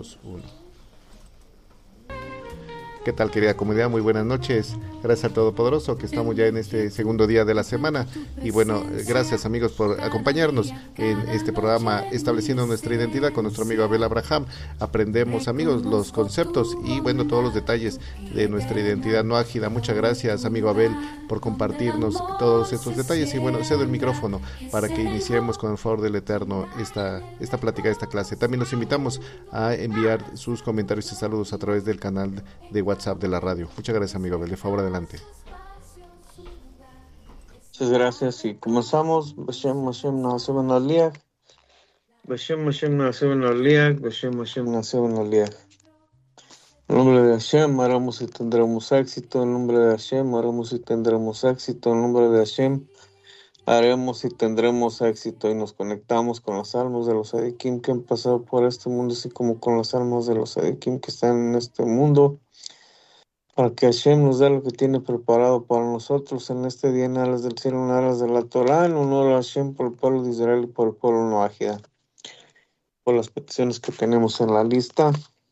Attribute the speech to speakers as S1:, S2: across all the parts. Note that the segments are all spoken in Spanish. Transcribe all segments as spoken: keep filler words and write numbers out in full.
S1: dos, uno. ¿Qué tal, querida comunidad? Muy buenas noches. Gracias al Todopoderoso que estamos ya en este segundo día de la semana. Y bueno, gracias amigos por acompañarnos en este programa estableciendo nuestra identidad con nuestro amigo Abel Abraham. Aprendemos, amigos, los conceptos y bueno, todos los detalles de nuestra identidad no ágida. Muchas gracias, amigo Abel, por compartirnos todos estos detalles. Y bueno, cedo el micrófono para que iniciemos con el favor del Eterno esta, esta plática, esta clase. También los invitamos a enviar sus comentarios y saludos a través del canal de WhatsApp de la radio. Muchas gracias, amigo Abel. De favor, adelante.
S2: Muchas gracias y comenzamos. Bashem Hashem Naaseh Ben Aliach. Bashem Hashem Naaseh Ben Aliach. Bashem Hashem Naaseh Ben Aliach. En nombre de Hashem haremos y tendremos éxito. En nombre de Hashem haremos y tendremos éxito. En nombre de Hashem haremos y tendremos éxito. Y nos conectamos con las almas de los Adikim que han pasado por este mundo, así como con las almas de los Adikim que están en este mundo, para que Hashem nos dé lo que tiene preparado para nosotros en este día en alas del cielo, en alas de la Torah, en honor a Hashem por el pueblo de Israel y por el pueblo no ágida. Por las peticiones que tenemos en la lista,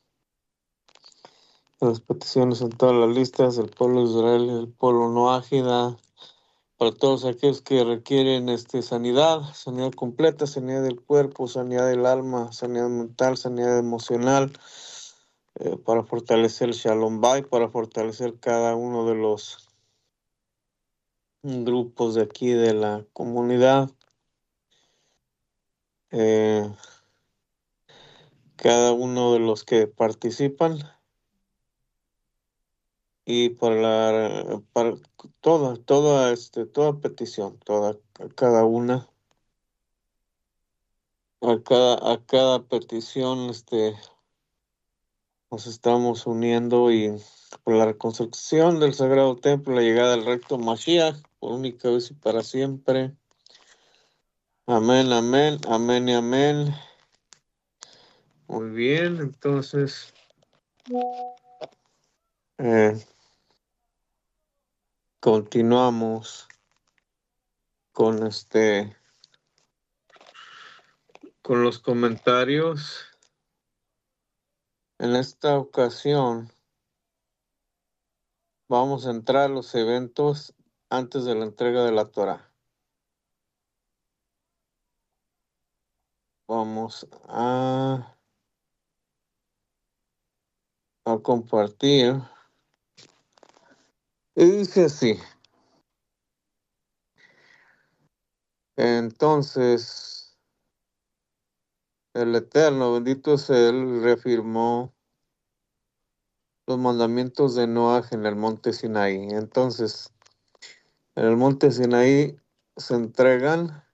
S2: las peticiones en todas las listas del pueblo de Israel y del pueblo no ágida, para todos aquellos que requieren este, sanidad, sanidad completa, sanidad del cuerpo, sanidad del alma, sanidad mental, sanidad emocional, eh, para fortalecer el Shalom Bay, para fortalecer cada uno de los grupos de aquí de la comunidad, eh, cada uno de los que participan, y para la para toda toda este toda petición, toda cada una a cada a cada petición este nos estamos uniendo, y por la reconstrucción del Sagrado Templo, la llegada del recto Mashiach por única vez y para siempre. Amén, amén, amén y amén. Muy bien, entonces eh, continuamos con este con los comentarios. En esta ocasión vamos a entrar a los eventos antes de la entrega de la Torah. Vamos a, a compartir. Y dice así. Entonces, el Eterno, bendito es Él, reafirmó los mandamientos de Noaj en el monte Sinaí. Entonces, en el monte Sinaí se entregan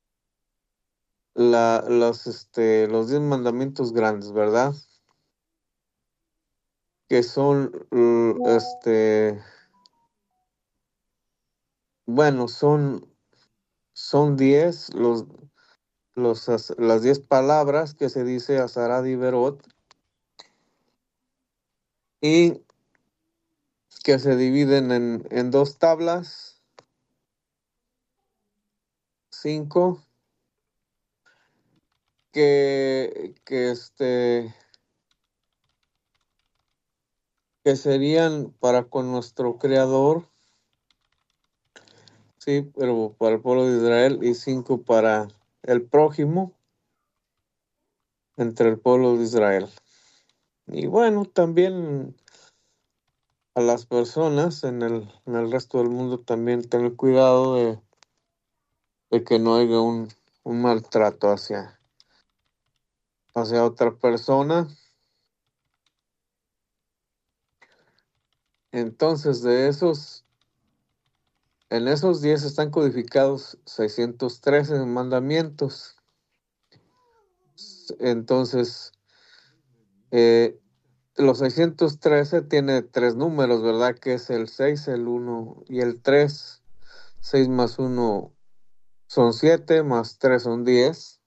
S2: la, los, este, los diez mandamientos grandes, ¿verdad? Que son, mm, este, bueno, son, son diez, los, los, as- las diez palabras que se dice Azarad y Berot, y que se dividen en, en dos tablas, cinco, que, que, este, que serían para con nuestro Creador, sí, pero para el pueblo de Israel, y cinco para el prójimo entre el pueblo de Israel. Y bueno, también a las personas en el, en el resto del mundo también tener cuidado de, de que no haya un, un maltrato hacia, hacia otra persona. Entonces, de esos, en esos diez están codificados seiscientos trece mandamientos. Entonces, eh, los seiscientos trece tiene tres números, ¿verdad? Que es el seis, el uno y el tres. seis más uno son siete, más tres son diez.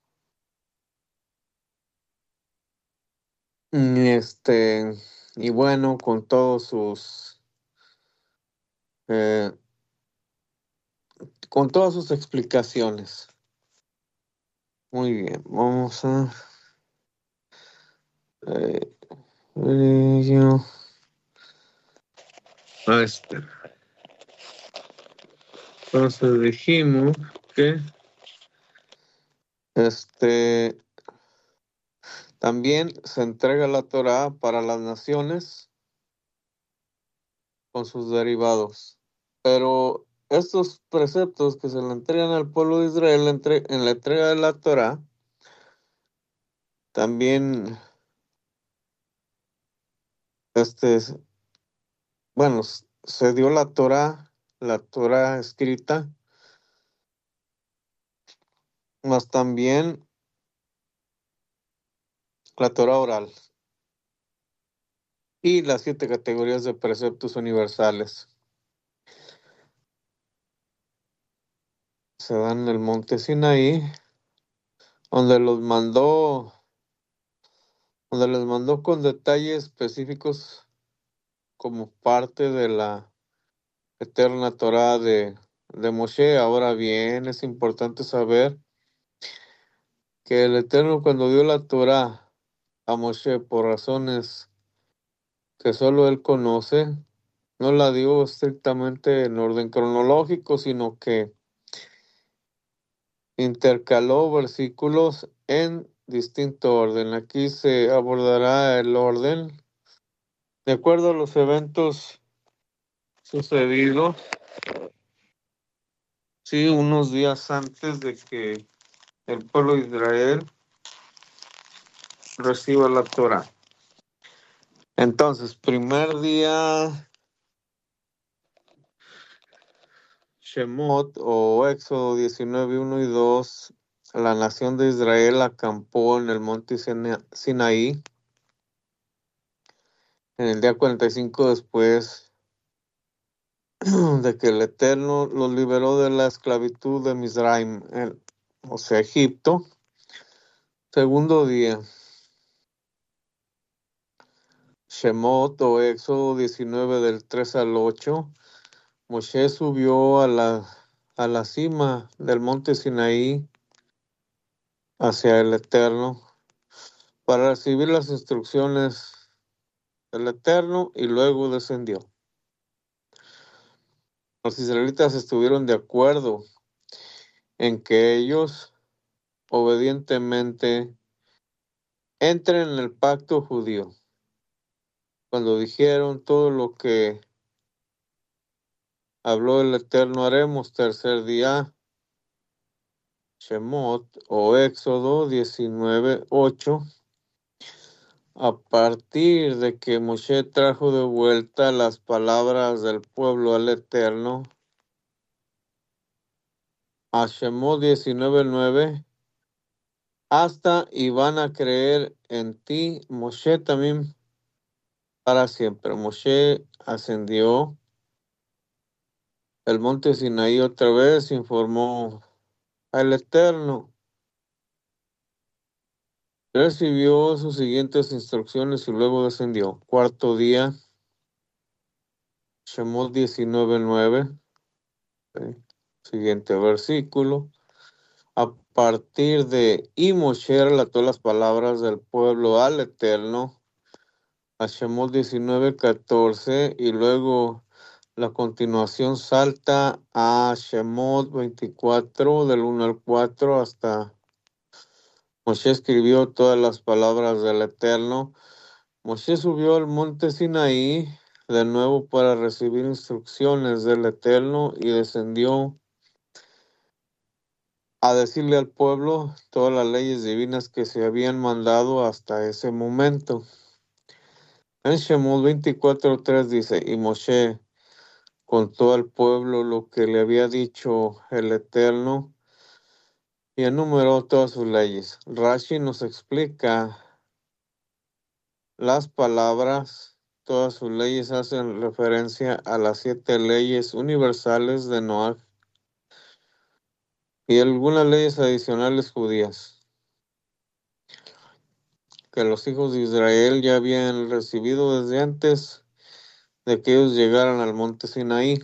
S2: Y este, y bueno, con todos sus, eh, con todas sus explicaciones. Muy bien, vamos a, eh, Este. Entonces dijimos que este también se entrega la Torá para las naciones con sus derivados. Pero estos preceptos que se le entregan al pueblo de Israel entre, en la entrega de la Torá, también, este, bueno, se dio la Torá, la Torá escrita, más también la Torá oral y las siete categorías de preceptos universales. Se dan en el monte Sinaí, donde los mandó, donde les mandó con detalles específicos como parte de la eterna Torá de, de Moshe. Ahora bien, es importante saber que el Eterno, cuando dio la Torá a Moshe por razones que solo él conoce, no la dio estrictamente en orden cronológico, sino que intercaló versículos en distinto orden. Aquí se abordará el orden de acuerdo a los eventos sucedidos, sí, unos días antes de que el pueblo de Israel reciba la Torá. Entonces, primer día, Shemot o Éxodo diecinueve, uno y dos, la nación de Israel acampó en el monte Sinaí. En el día cuarenta y cinco después de que el Eterno los liberó de la esclavitud de Mizraim, o sea, Egipto. Segundo día, Shemot o Éxodo diecinueve del tres al ocho, Moshe subió a la, a la cima del monte Sinaí hacia el Eterno para recibir las instrucciones del Eterno y luego descendió. Los israelitas estuvieron de acuerdo en que ellos obedientemente entren en el pacto judío. Cuando dijeron todo lo que habló el Eterno haremos, tercer día, Shemot o Éxodo diecinueve, ocho, a partir de que Moshe trajo de vuelta las palabras del pueblo al Eterno, a Shemot diecinueve, nueve, hasta y van a creer en ti, Moshe también para siempre. Moshe ascendió el monte Sinaí otra vez, informó al Eterno. Recibió sus siguientes instrucciones y luego descendió. Cuarto día, Shemot diecinueve, nueve. ¿Sí? Siguiente versículo. A partir de y Moshe relató las palabras del pueblo al Eterno, a Shemot diecinueve, catorce, y luego la continuación salta a Shemot veinticuatro, del uno al cuatro, hasta Moshe escribió todas las palabras del Eterno. Moshe subió al monte Sinaí de nuevo para recibir instrucciones del Eterno y descendió a decirle al pueblo todas las leyes divinas que se habían mandado hasta ese momento. En Shemot veinticuatro, tres dice, y Moshe contó al pueblo lo que le había dicho el Eterno y enumeró todas sus leyes. Rashi nos explica las palabras, todas sus leyes hacen referencia a las siete leyes universales de Noah y algunas leyes adicionales judías que los hijos de Israel ya habían recibido desde antes de que ellos llegaran al monte Sinaí.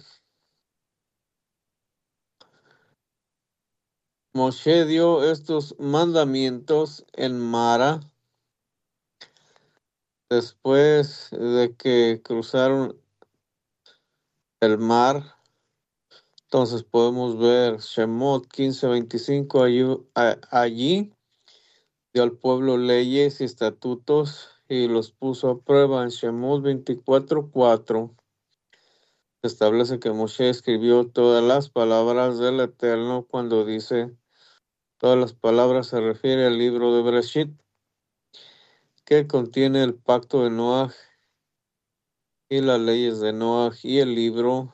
S2: Moshe dio estos mandamientos en Mara después de que cruzaron el mar. Entonces podemos ver Shemot quince veinticinco, allí, a- allí dio al pueblo leyes y estatutos y los puso a prueba. En Shemot veinticuatro cuatro establece que Moshe escribió todas las palabras del Eterno. Cuando dice todas las palabras se refiere al libro de Bereshit, que contiene el pacto de Noaj y las leyes de Noaj, y el libro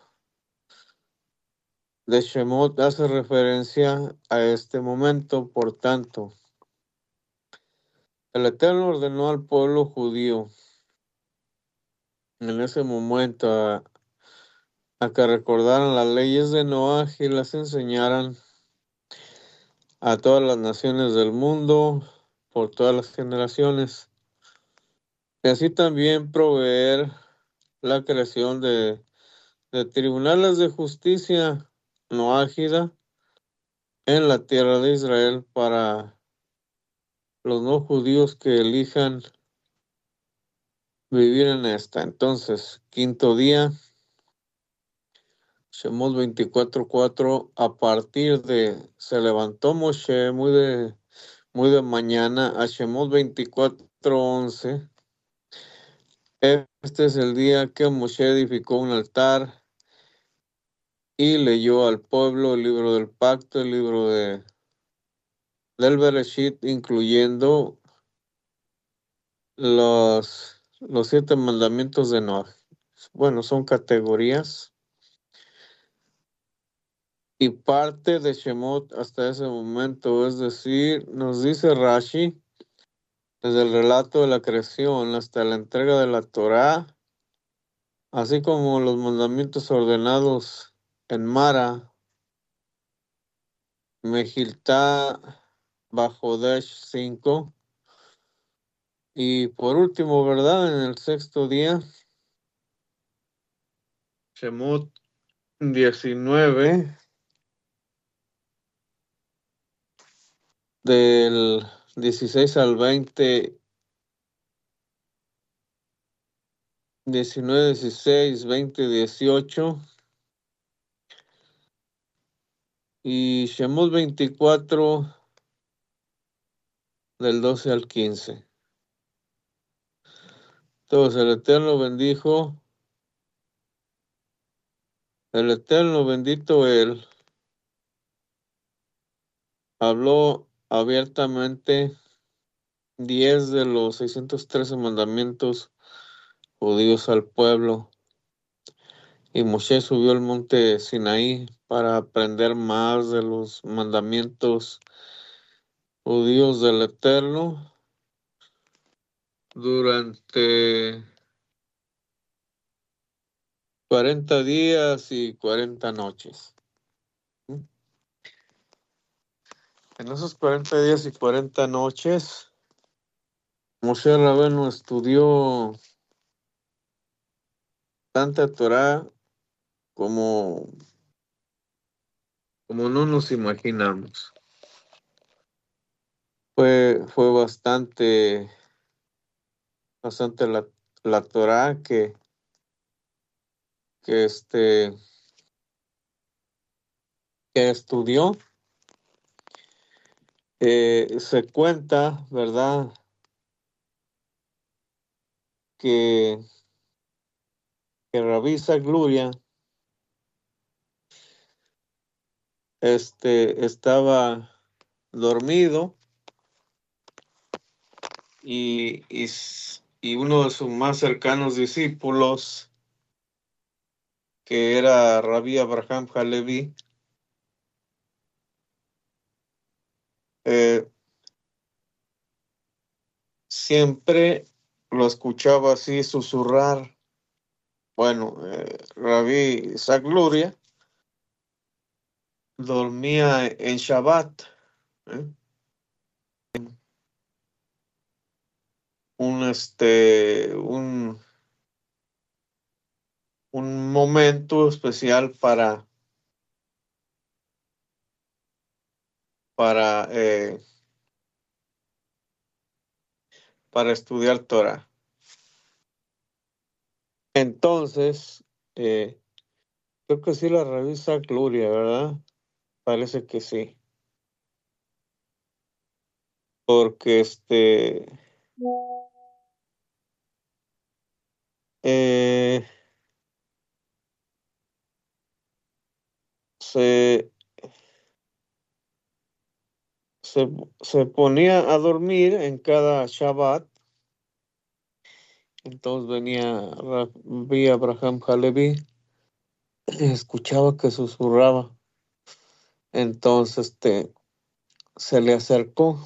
S2: de Shemot hace referencia a este momento. Por tanto, el Eterno ordenó al pueblo judío en ese momento a, a que recordaran las leyes de Noaj y las enseñaran a todas las naciones del mundo por todas las generaciones, y así también proveer la creación de, de tribunales de justicia no ágida en la tierra de Israel para los no judíos que elijan vivir en esta. Entonces, quinto día, Shemot veinticuatro cuatro, a partir de, se levantó Moshe muy de, muy de mañana, a Shemot veinticuatro once. Este es el día que Moshe edificó un altar y leyó al pueblo el libro del pacto, el libro de, del Bereshit, incluyendo los, los siete mandamientos de Noah. Bueno, son categorías. Y parte de Shemot hasta ese momento, es decir, nos dice Rashi, desde el relato de la creación hasta la entrega de la Torá, así como los mandamientos ordenados en Mara, Mejiltá, Bajodesh cinco, y por último, ¿verdad? En el sexto día, Shemot diecinueve, del dieciséis al veinte, diecinueve, dieciséis, veinte, dieciocho, y Shemot veinticuatro del doce al quince. Entonces el Eterno bendijo, el Eterno bendito él, habló abiertamente diez de los seiscientos trece mandamientos judíos al pueblo, y Moshe subió al monte Sinaí para aprender más de los mandamientos judíos del Eterno durante cuarenta días y cuarenta noches. En esos cuarenta días y cuarenta noches, Moshe Rabenu estudió tanta Torah como, como no nos imaginamos. Fue, fue bastante, bastante la, la Torah que, que, este, que estudió. Eh, se cuenta, ¿verdad?, que, que Rabí Isaac Luria este, estaba dormido, y, y, y uno de sus más cercanos discípulos, que era Rabí Abraham Halevi, eh, siempre lo escuchaba así susurrar. Bueno, eh, Rabí Isaac Luria dormía en Shabbat, ¿eh? un este un, un momento especial para para eh, para estudiar Torah. Entonces, eh, Creo que sí la revisa Gloria, ¿verdad? Parece que sí. Porque este... eh, se, se, se ponía a dormir en cada Shabbat. Entonces venía Rabbi Abraham Halevi, escuchaba que susurraba. Entonces este, se le acercó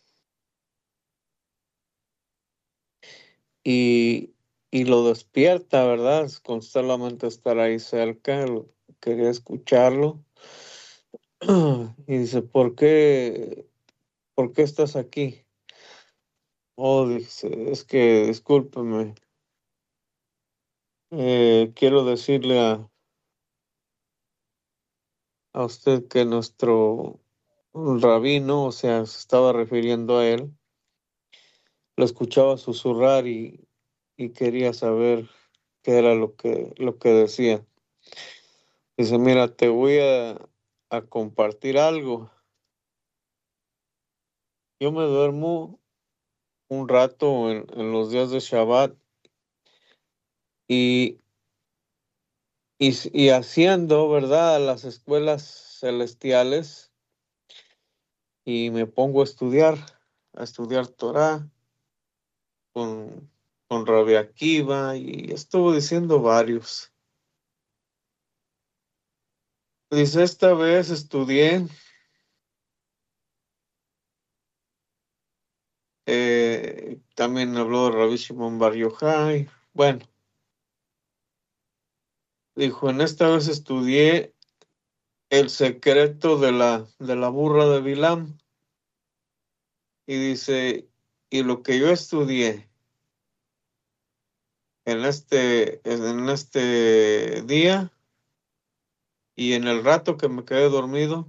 S2: y, y lo despierta, ¿verdad? Con solamente estar ahí cerca, lo- quería escucharlo. Y dice, ¿por qué, por qué estás aquí? Oh, dice, es que discúlpeme, eh, quiero decirle a, a usted que nuestro rabino, o sea, se estaba refiriendo a él, lo escuchaba susurrar y, y quería saber qué era lo que, lo que decía. Dice, mira, te voy a, a compartir algo. Yo me duermo un rato en, en los días de Shabbat y, y, s- y haciendo, ¿verdad?, las escuelas celestiales y me pongo a estudiar, a estudiar Torah con, con Rabbi Akiva y estuvo diciendo varios. Dice, esta vez estudié, eh, también habló de Rabbi Shimon Bar Yochai. Bueno, dijo, en esta vez estudié el secreto de la, de la burra de Bilam. Y dice, y lo que yo estudié en este, en este día y en el rato que me quedé dormido,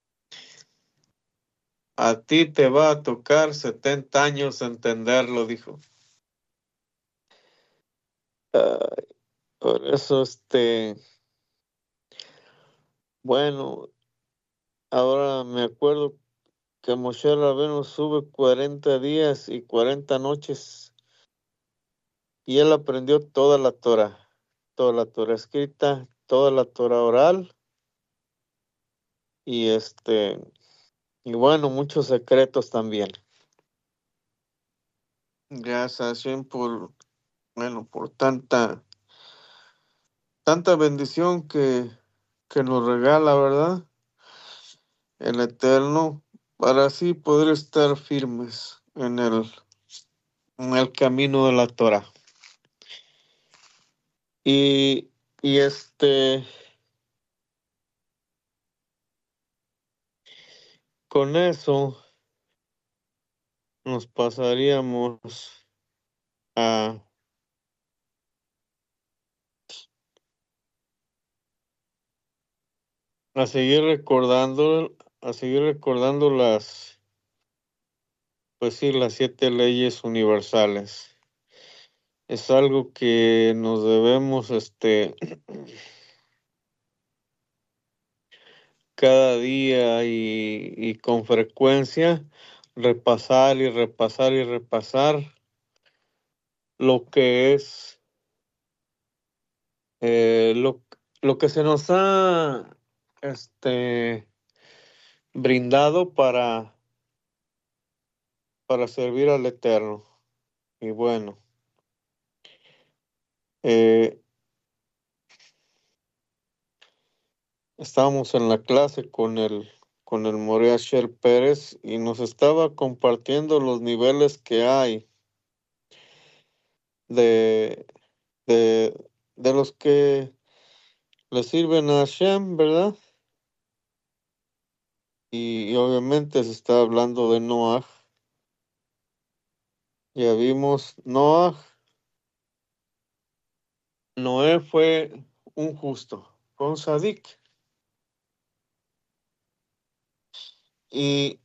S2: a ti te va a tocar setenta años entenderlo, dijo. Ah, por eso, este, bueno, ahora me acuerdo que Moshe Rabbeinu sube cuarenta días y cuarenta noches y él aprendió toda la Torah, toda la Torah escrita, toda la Torah oral y este, y bueno, muchos secretos también. Gracias, Hashem, por, bueno, por tanta, tanta bendición que, que nos regala, ¿verdad? El Eterno, para así poder estar firmes en el, en el camino de la Torah. Y, y este, con eso nos pasaríamos a, a seguir recordando, a seguir recordando las, pues sí, las siete leyes universales. Es algo que nos debemos, este, cada día y, y con frecuencia repasar y repasar y repasar lo que es eh, lo, lo que se nos ha este brindado para, para servir al Eterno. Y bueno, eh, estábamos en la clase con el con el Morea Shel Pérez y nos estaba compartiendo los niveles que hay de, de, de los que le sirven a Hashem, ¿verdad? Y, y obviamente se está hablando de Noah. Ya vimos, Noah, Noé fue un justo, fue un sadik. Y,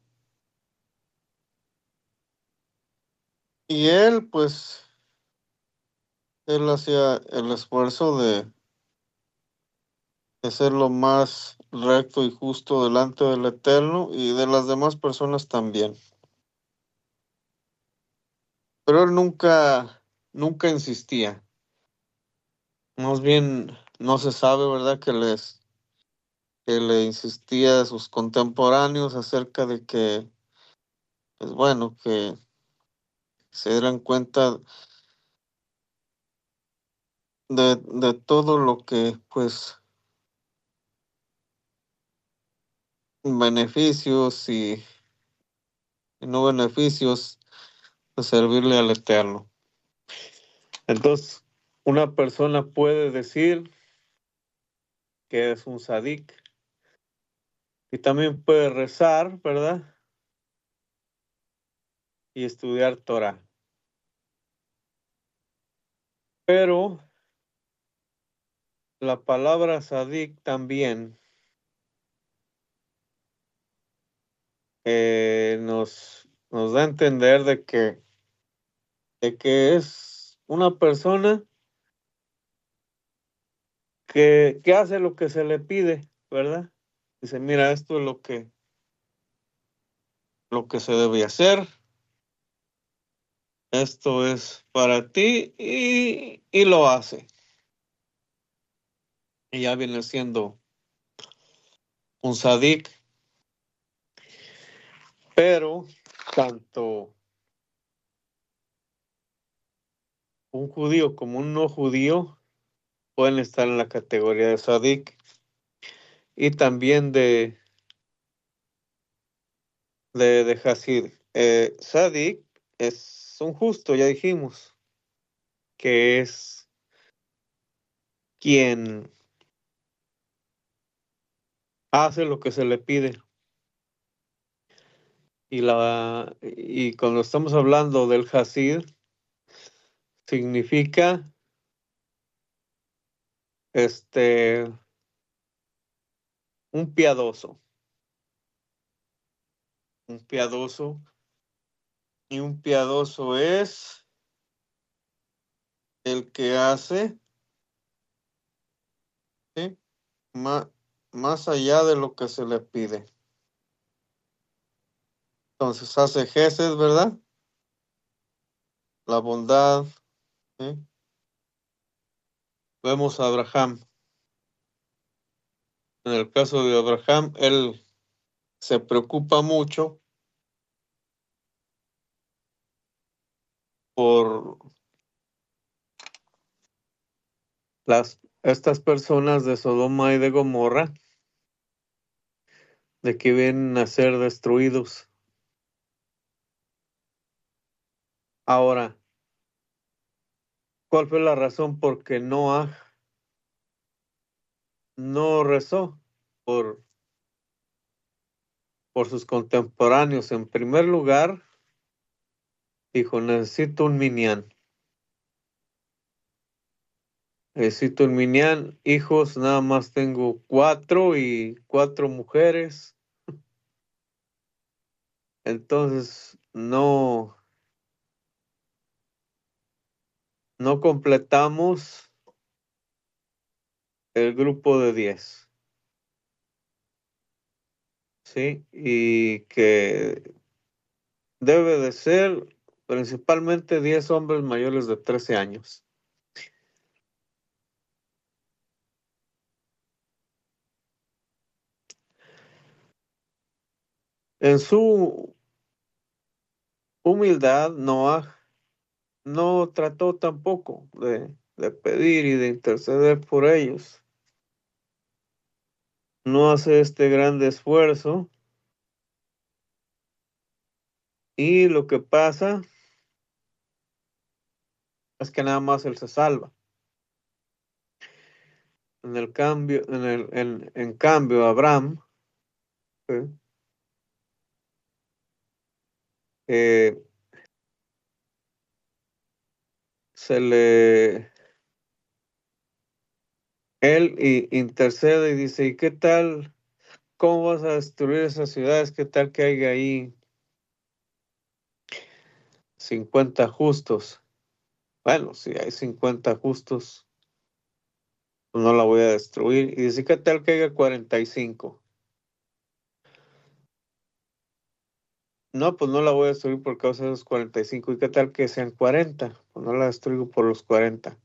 S2: y él, pues, él hacía el esfuerzo de, de ser lo más recto y justo delante del Eterno y de las demás personas también. Pero él nunca, nunca insistía. Más bien, no se sabe, ¿verdad?, que les, que le insistía a sus contemporáneos acerca de que, pues bueno, que se dieran cuenta de, de todo lo que, pues, beneficios y, y no beneficios de servirle al Eterno. Entonces, una persona puede decir que es un sadik y también puede rezar, ¿verdad? Y estudiar Torah. Pero la palabra sadik también eh, nos, nos da a entender de que, de que es una persona que, que hace lo que se le pide, ¿verdad? Dice, mira, esto es lo que, lo que se debe hacer, esto es para ti y, y lo hace. Y ya viene siendo un sadik, pero tanto un judío como un no judío pueden estar en la categoría de sadik y también de, de, de hasid. Eh, sadik es un justo, ya dijimos, que es quien hace lo que se le pide. Y, la, y cuando estamos hablando del hasid, significa este, un piadoso, un piadoso, y un piadoso es el que hace, ¿sí?, más, más allá de lo que se le pide. Entonces hace gesed, ¿verdad? La bondad, ¿sí? Vemos a Abraham. En el caso de Abraham, él se preocupa mucho por las, estas personas de Sodoma y de Gomorra, de que vienen a ser destruidos. Ahora, ¿cuál fue la razón por que Noah no rezó por, por sus contemporáneos? En primer lugar, dijo, necesito un minyan. Necesito un minyan. Hijos, nada más tengo cuatro y cuatro mujeres. Entonces, no, no completamos el grupo de diez, ¿sí? Y que debe de ser principalmente diez hombres mayores de trece años. En su humildad, Noah no trató tampoco de, de pedir y de interceder por ellos. No hace este gran esfuerzo y lo que pasa es que nada más él se salva. En el cambio, en el, en, en cambio, Abraham, ¿sí?, eh, se le, él y intercede y dice, ¿y qué tal? ¿Cómo vas a destruir esas ciudades? ¿Qué tal que haya ahí cincuenta justos? Bueno, si hay cincuenta justos, pues no la voy a destruir. Y dice, ¿qué tal que haya cuarenta y cinco? No, pues no la voy a destruir por causa de esos cuarenta y cinco. ¿Y qué tal que sean cuarenta? Pues no la destruyo por los cuarenta.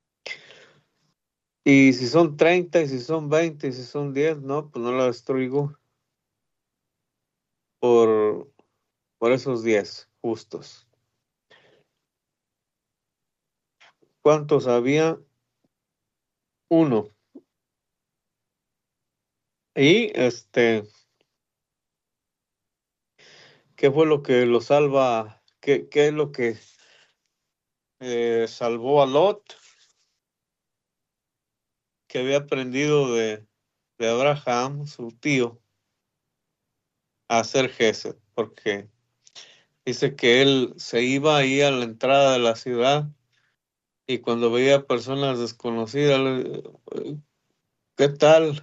S2: Y si son treinta, y si son veinte, y si son diez, no, pues no la destruyo por, por esos diez justos. ¿Cuántos había? Uno. Y este, ¿qué fue lo que lo salva? ¿Qué, qué es lo que eh, salvó a Lot? Que había aprendido de, de Abraham, su tío, a hacer gesed, porque dice que él se iba ahí a la entrada de la ciudad y cuando veía personas desconocidas, le- ¿qué tal?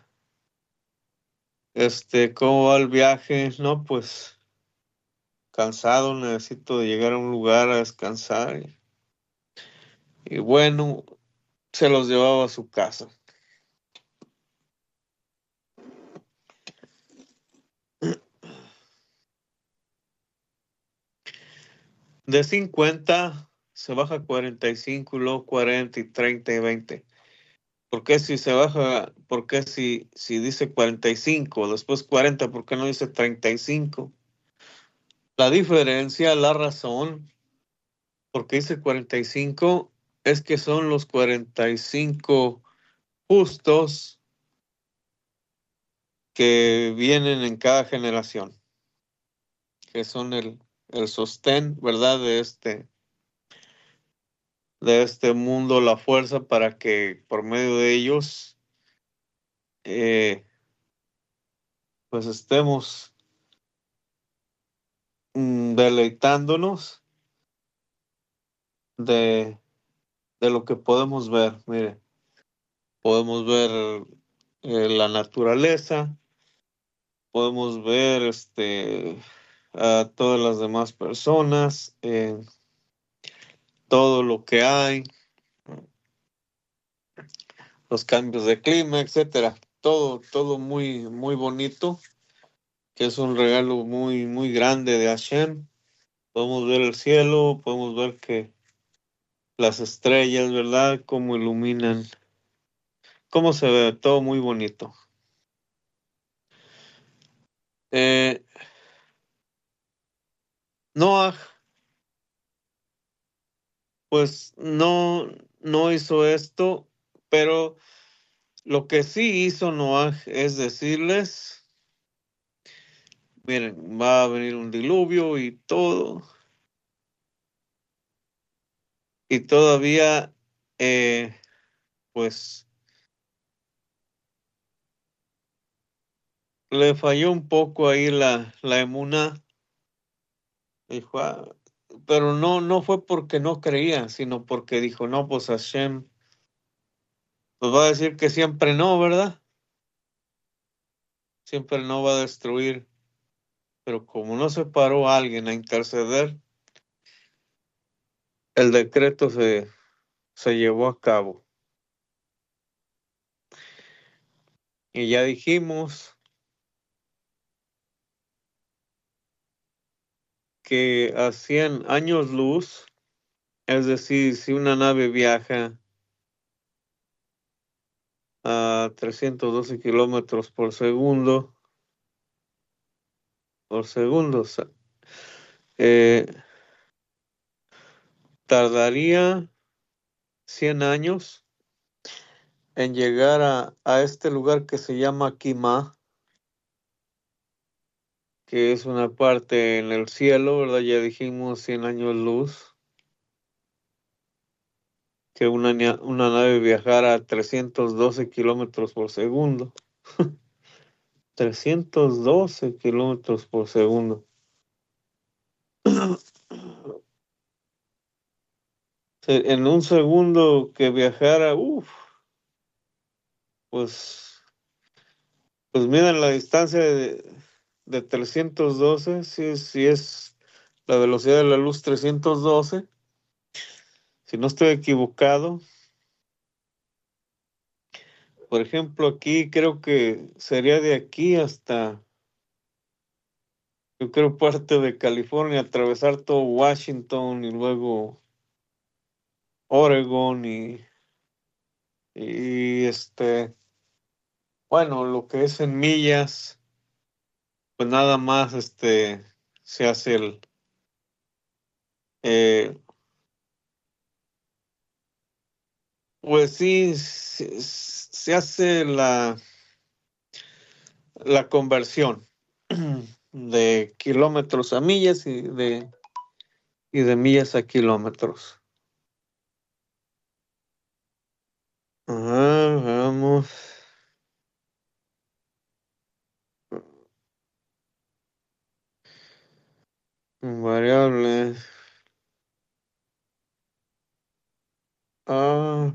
S2: Este, ¿cómo va el viaje? No, pues cansado, necesito de llegar a un lugar a descansar. Y, y bueno, se los llevaba a su casa. De cincuenta se baja a cuarenta y cinco y luego cuarenta y treinta y veinte. ¿Por qué si se baja, por qué si, si dice cuarenta y cinco, después cuarenta, por qué no dice treinta y cinco? La diferencia, la razón, por qué dice cuarenta y cinco, es que son los cuarenta y cinco justos que vienen en cada generación, que son el, el sostén, ¿verdad? De este, de este mundo, la fuerza para que por medio de ellos, eh, pues estemos mm, deleitándonos de, de lo que podemos ver. Mire, podemos ver eh, la naturaleza, podemos ver este, a todas las demás personas, eh, todo lo que hay, los cambios de clima, etcétera. Todo, todo muy, muy bonito, que es un regalo muy, muy grande de Hashem. Podemos ver el cielo, podemos ver que las estrellas, ¿verdad? Cómo iluminan, cómo se ve, todo muy bonito. Eh, Noah, pues no, no hizo esto, pero lo que sí hizo Noah es decirles, miren, va a venir un diluvio y todo, y todavía, eh, pues, le falló un poco ahí la, la emuná. Dijo, "Ah", pero no, no fue porque no creía, sino porque dijo, no, pues Hashem, pues va a decir que siempre no, ¿verdad? Siempre no va a destruir, pero como no se paró alguien a interceder, el decreto se, se llevó a cabo. Y ya dijimos que a cien años luz, es decir, si una nave viaja a trescientos doce kilómetros por segundo, por segundo, sa- eh, tardaría cien años en llegar a, a este lugar que se llama Quimá, que es una parte en el cielo, ¿verdad? Ya dijimos cien años luz, que una, nia- una nave viajara a trescientos doce kilómetros por segundo. trescientos doce kilómetros por segundo. Se- En un segundo que viajara, uff, pues, pues miren la distancia de, de trescientos doce, si, es- si es la velocidad de la luz trescientos doce, si no estoy equivocado, Por ejemplo, aquí creo que sería de aquí hasta, yo creo, parte de California, atravesar todo Washington y luego Oregon y, y este, bueno, lo que es en millas, pues nada más este se hace el, eh, pues sí, se, se hace la, la conversión de kilómetros a millas y de, y de millas a kilómetros. Ajá, vamos. Variable. Ah,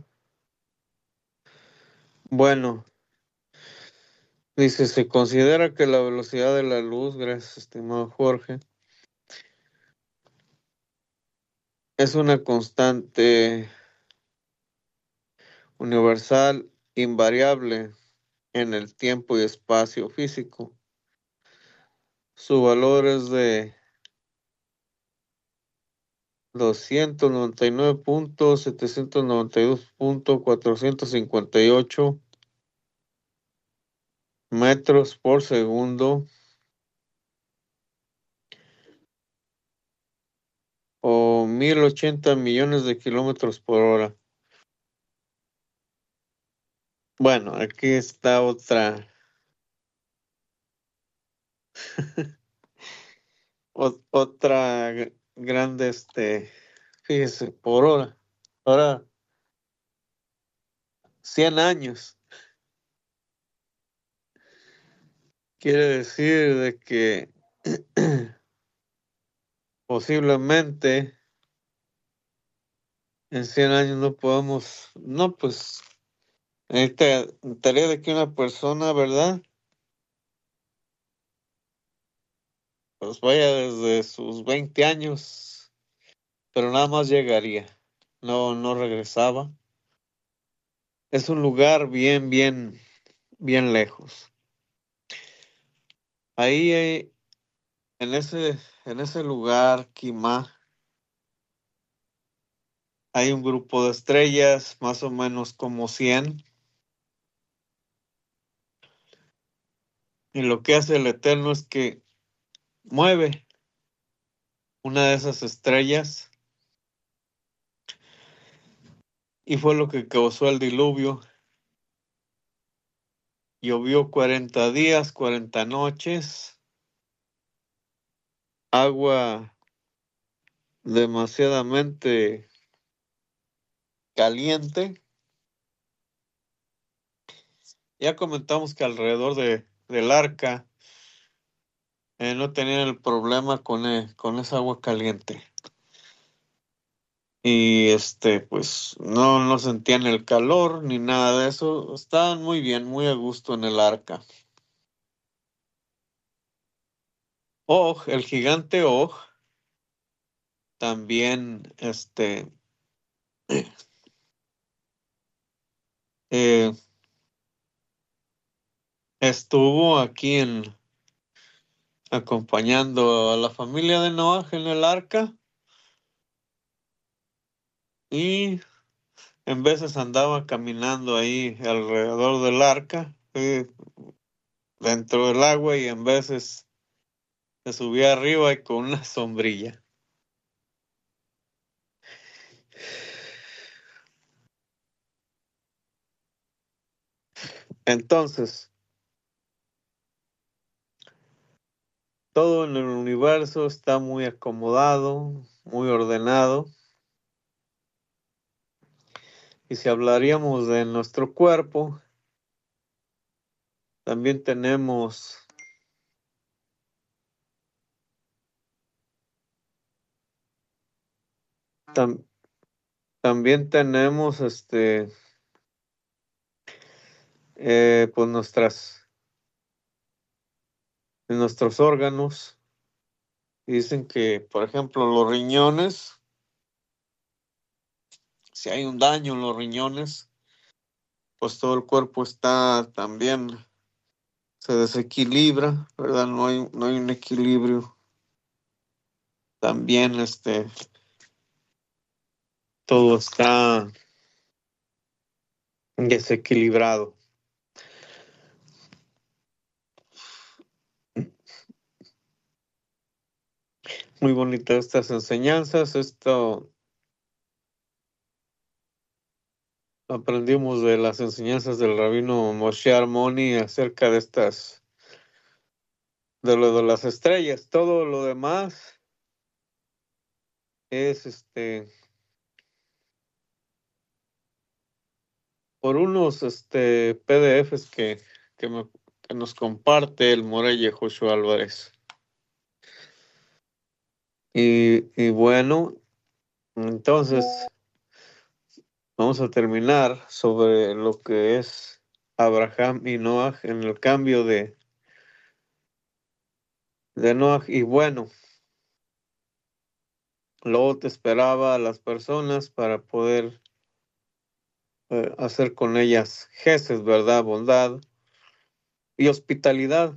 S2: bueno, dice, se considera que la velocidad de la luz, gracias, estimado Jorge, es una constante universal invariable en el tiempo y espacio físico. Su valor es de doscientos noventa y nueve punto setecientos noventa y dos punto cuatrocientos cincuenta y ocho metros por segundo o mil ochenta millones de kilómetros por hora. Bueno, aquí está otra, o- otra gr- grande, este, fíjese, por hora. Ahora, cien años. Quiere decir de que posiblemente en cien años no podamos, no, pues, esta tarea de que una persona, ¿verdad? Pues vaya desde sus veinte años, pero nada más llegaría, no, no regresaba. Es un lugar bien, bien, bien lejos. Ahí, eh, en ese, en ese lugar, Quimá, hay un grupo de estrellas, más o menos como cien, y lo que hace el Eterno es que mueve una de esas estrellas, y fue lo que causó el diluvio. Llovió cuarenta días, cuarenta noches, agua demasiadamente caliente. Ya comentamos que alrededor de, del arca eh, no tenían el problema con, eh, con esa agua caliente. Y este, pues no, no sentían el calor ni nada de eso. Estaban muy bien, muy a gusto en el arca. Og, el gigante Og, también este, eh, estuvo aquí en, acompañando a la familia de Noah en el arca, y en veces andaba caminando ahí alrededor del arca, eh, dentro del agua, y en veces se subía arriba y con una sombrilla. Entonces, todo en el universo está muy acomodado, muy ordenado. Y si hablaríamos de nuestro cuerpo, también tenemos, tam- también tenemos este, eh, pues nuestras, nuestros órganos. Dicen que, por ejemplo, los riñones, si hay un daño en los riñones, pues todo el cuerpo está también, se desequilibra, ¿verdad? No hay, no hay un equilibrio. También este, todo está desequilibrado. Muy bonitas estas enseñanzas. Esto aprendimos de las enseñanzas del rabino Moshe Armoni acerca de estas, de lo de las estrellas. Todo lo demás es este por unos este P D Efes que, que, me- que nos comparte el Morelle Joshua Álvarez. Y, y bueno, entonces vamos a terminar sobre lo que es Abraham y Noah en el cambio de, de Noah. Y bueno, Lot esperaba a las personas para poder eh, hacer con ellas gesed, verdad, bondad y hospitalidad.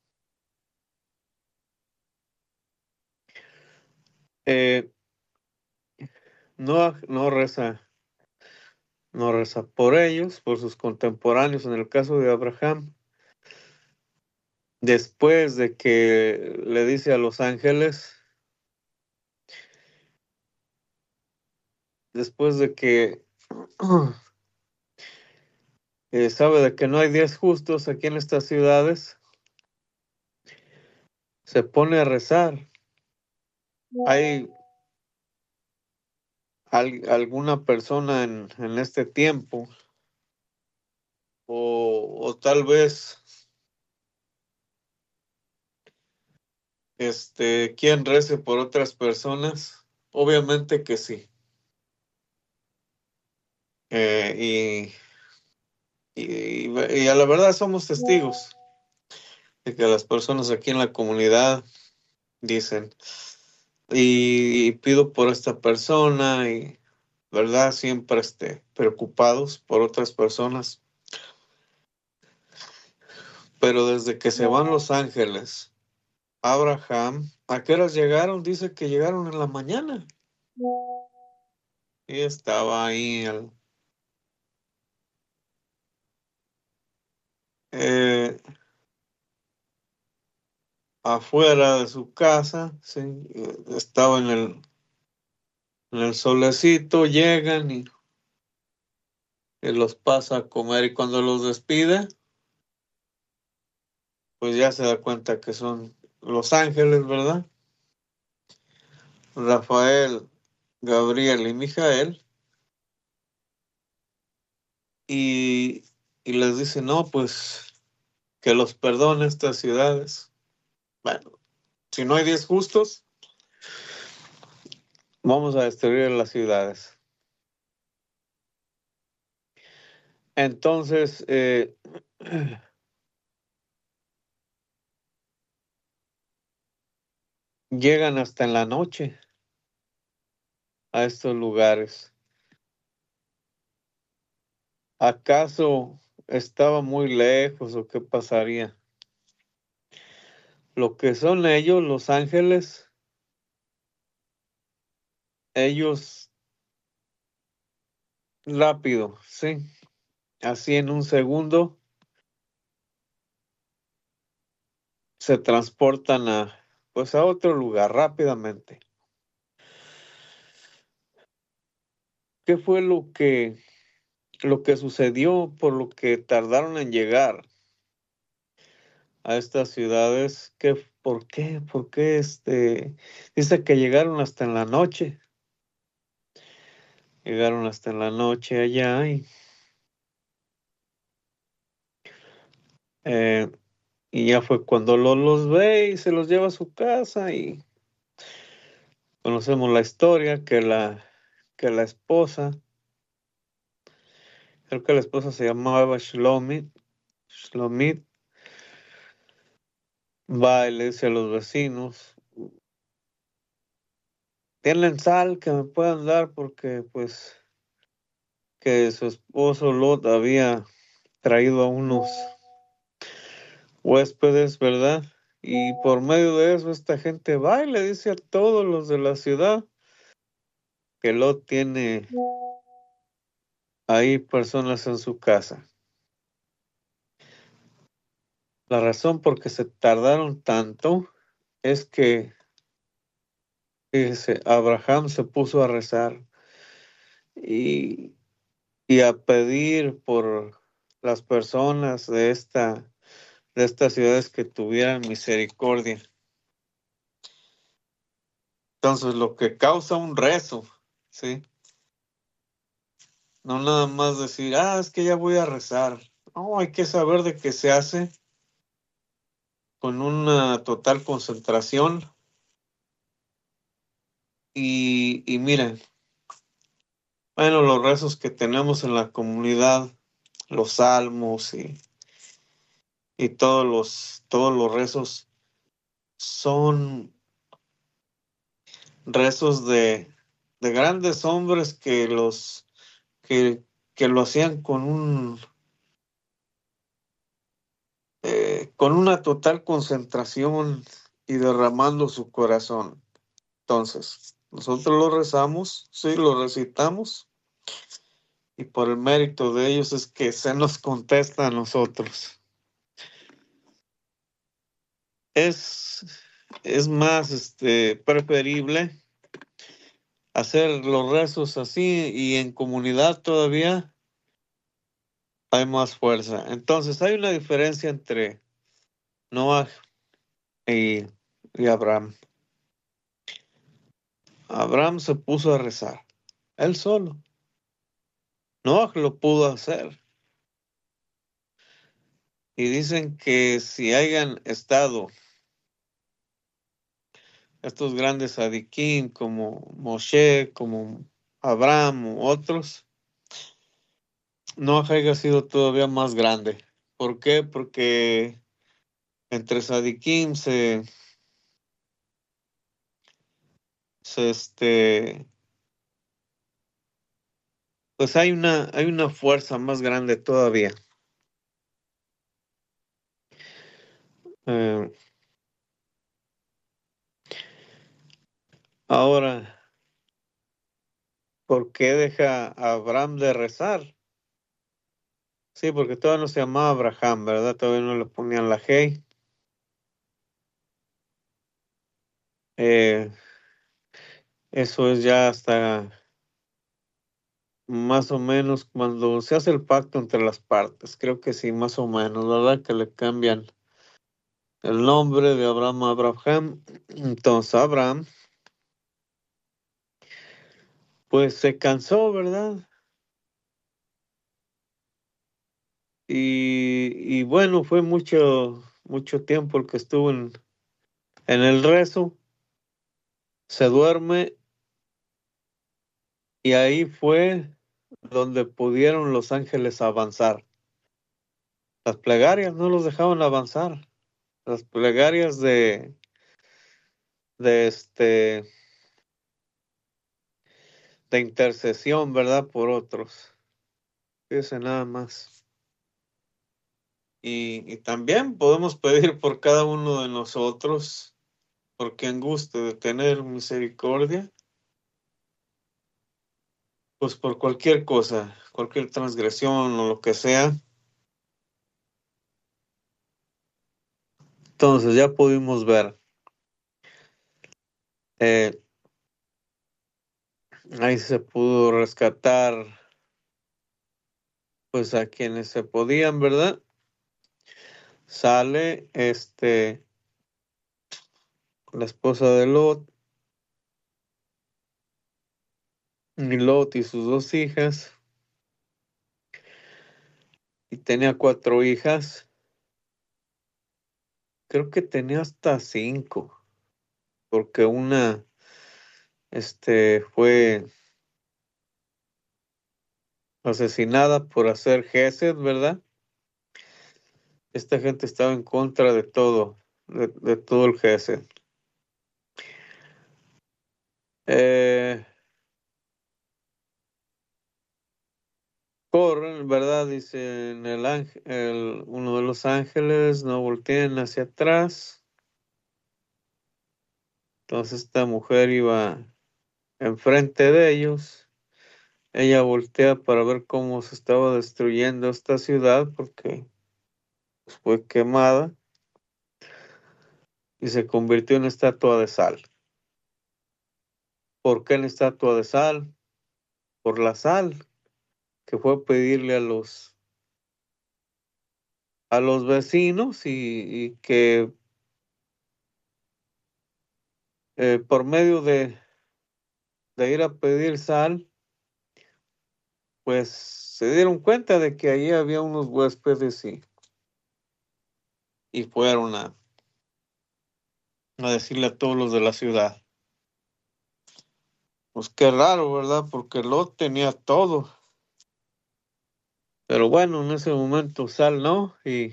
S2: Eh, Noah no reza, no reza por ellos, por sus contemporáneos. En el caso de Abraham, después de que le dice a los ángeles, después de que eh, sabe de que no hay diez justos aquí en estas ciudades, se pone a rezar. Hay al- alguna persona en, en este tiempo, o, o tal vez este, quien rece por otras personas, obviamente que sí. Eh, y, y, y a la verdad somos testigos de que las personas aquí en la comunidad dicen, y, y pido por esta persona, y verdad, siempre este, preocupados por otras personas. Pero desde que se van los ángeles, Abraham, ¿a qué horas llegaron? Dice que llegaron en la mañana. Y estaba ahí el, eh, afuera de su casa, sí, eh, estaba en el, en el solecito, llegan y, y los pasa a comer y cuando los despide, pues ya se da cuenta que son los ángeles, ¿verdad? Rafael, Gabriel y Mijael, y, y les dice, no, pues que los perdone estas ciudades. Bueno, si no hay diez justos, vamos a destruir las ciudades. Entonces, eh, llegan hasta en la noche a estos lugares. ¿Acaso estaba muy lejos o qué pasaría? Lo que son ellos, los ángeles, ellos rápido, sí, así en un segundo se transportan a, pues a otro lugar rápidamente. ¿Qué fue lo que, lo que sucedió por lo que tardaron en llegar a estas ciudades? ¿Qué, por qué? ¿Por qué este? Dice que llegaron hasta en la noche. Llegaron hasta en la noche allá y, eh, y ya fue cuando lo- los ve y se los lleva a su casa y conocemos la historia que la, que la esposa, creo que la esposa se llamaba Shlomit, Shlomit, va y le dice a los vecinos, tienen sal que me puedan dar porque pues que su esposo Lot había traído a unos huéspedes, ¿verdad? Y por medio de eso esta gente va y le dice a todos los de la ciudad que Lot tiene ahí personas en su casa. La razón por que se tardaron tanto es que fíjese, Abraham se puso a rezar y, y a pedir por las personas de esta de estas ciudades que tuvieran misericordia. Entonces, lo que causa un rezo, ¿sí? No nada más decir, ah, es que ya voy a rezar. No, hay que saber de qué se hace con una total concentración. Y, y miren, bueno, los rezos que tenemos en la comunidad, los salmos y, y todos los, todos los rezos son rezos de, de grandes hombres que los que, que lo hacían con un eh, con una total concentración y derramando su corazón. Entonces, nosotros lo rezamos, sí, lo recitamos, y por el mérito de ellos es que se nos contesta a nosotros. Es, es más este, preferible hacer los rezos así y en comunidad todavía hay más fuerza. Entonces, hay una diferencia entre Noah y, y Abraham. Abraham se puso a rezar, él solo. Noah lo pudo hacer. Y dicen que si hayan estado estos grandes adiquín como Moshe, como Abraham u otros, Noah haya sido todavía más grande. ¿Por qué? Porque entre Sadiquín se, se este, pues hay una, hay una fuerza más grande todavía. Eh, ahora, ¿por qué deja a Abraham de rezar? Sí, porque todavía no se llamaba Abraham, ¿verdad? Todavía no le ponían la G. Eh, eso es ya hasta más o menos cuando se hace el pacto entre las partes. Creo que sí, más o menos, ¿verdad? Que le cambian el nombre de Abraham a Abraham. Entonces, Abraham, pues se cansó, ¿verdad? Y, y bueno, fue mucho, mucho tiempo el que estuvo en, en el rezo. Se duerme y ahí fue donde pudieron los ángeles avanzar. Las plegarias no los dejaban avanzar. Las plegarias de, de este, de intercesión, ¿verdad? Por otros. Fíjese nada más. Y, y también podemos pedir por cada uno de nosotros, por quien guste de tener misericordia, pues por cualquier cosa, cualquier transgresión o lo que sea. Entonces ya pudimos ver. eh, Ahí se pudo rescatar pues a quienes se podían, ¿verdad? Sale este la esposa de Lot, y Lot y sus dos hijas, y tenía cuatro hijas. Creo que tenía hasta cinco, porque una este fue asesinada por hacer gesed, ¿verdad? Esta gente estaba en contra de todo, de, de todo el gesed. Eh, corren, ¿verdad? Dice en el ángel, el, uno de los ángeles, no volteen hacia atrás. Entonces esta mujer iba enfrente de ellos. Ella voltea para ver cómo se estaba destruyendo esta ciudad porque pues, fue quemada y se convirtió en estatua de sal. ¿Por qué en estatua de sal? Por la sal que fue a pedirle a los a los vecinos y, y que eh, por medio de, de ir a pedir sal, pues se dieron cuenta de que allí había unos huéspedes y, y fueron a, a decirle a todos los de la ciudad. Pues qué raro, ¿verdad? Porque Lot tenía todo. Pero bueno, en ese momento Sal no, y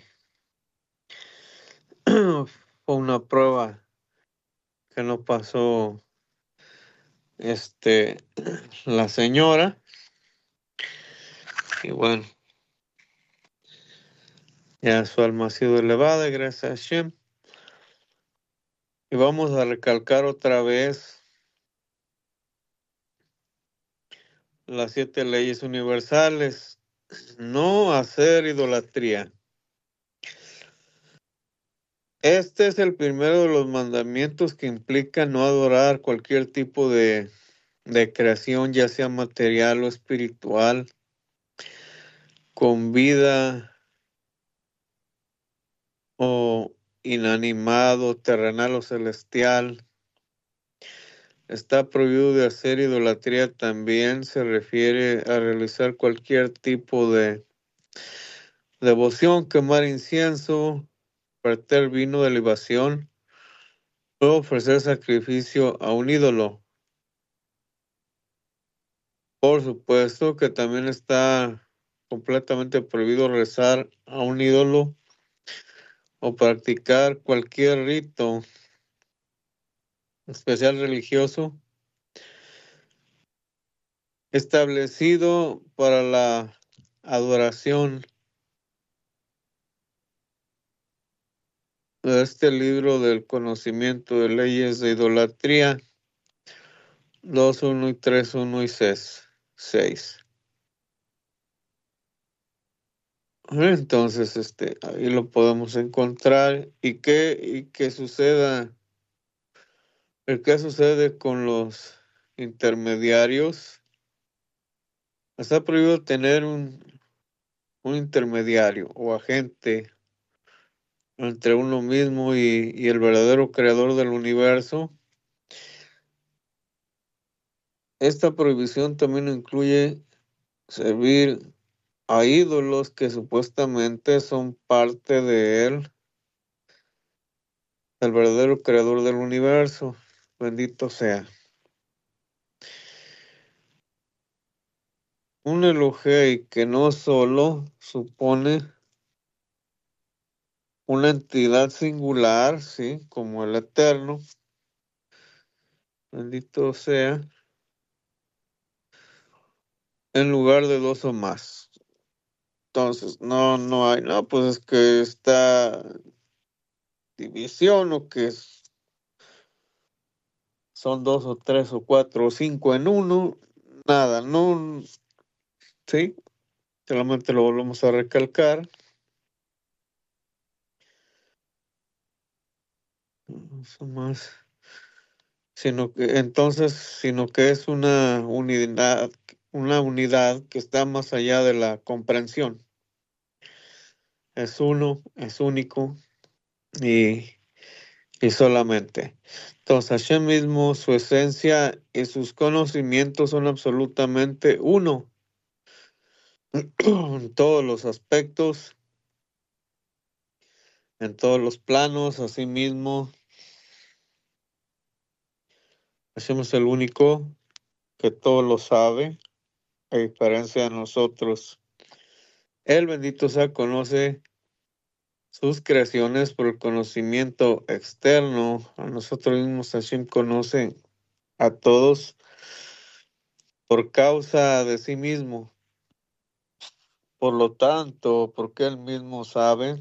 S2: fue una prueba que no pasó este la señora. Y bueno, ya su alma ha sido elevada, gracias a Shem. Y vamos a recalcar otra vez las siete leyes universales. No hacer idolatría. Este es el primero de los mandamientos que implica no adorar cualquier tipo de, de creación, ya sea material o espiritual, con vida o inanimado, terrenal o celestial. Está prohibido de hacer idolatría también, se refiere a realizar cualquier tipo de devoción, quemar incienso, verter vino de libación o ofrecer sacrificio a un ídolo. Por supuesto que también está completamente prohibido rezar a un ídolo o practicar cualquier rito especial religioso establecido para la adoración. De este libro del conocimiento de leyes de idolatría, dos uno y tres uno y seis. Entonces, este, ahí lo podemos encontrar. ¿Y qué, y qué suceda? ¿Qué sucede con los intermediarios? Está prohibido tener un, un intermediario o agente entre uno mismo y, y el verdadero creador del universo. Esta prohibición también incluye servir a ídolos que supuestamente son parte de él, el verdadero creador del universo. Bendito sea. Un Elohei que no solo supone una entidad singular, sí, como el Eterno, bendito sea, en lugar de dos o más. Entonces, no, no hay, no, pues es que esta división o que es- son dos o tres o cuatro o cinco en uno, nada, no, sí, solamente lo volvemos a recalcar. No son más, sino que entonces, sino que es una unidad, una unidad que está más allá de la comprensión. Es uno, es único y, y solamente. Entonces, Hashem mismo, su esencia y sus conocimientos son absolutamente uno en todos los aspectos, en todos los planos. Asimismo, Hashem es el único que todo lo sabe, a diferencia de nosotros. El bendito sea conoce sus creaciones por el conocimiento externo. A nosotros mismos Hashem conoce a todos por causa de sí mismo. Por lo tanto, porque Él mismo sabe,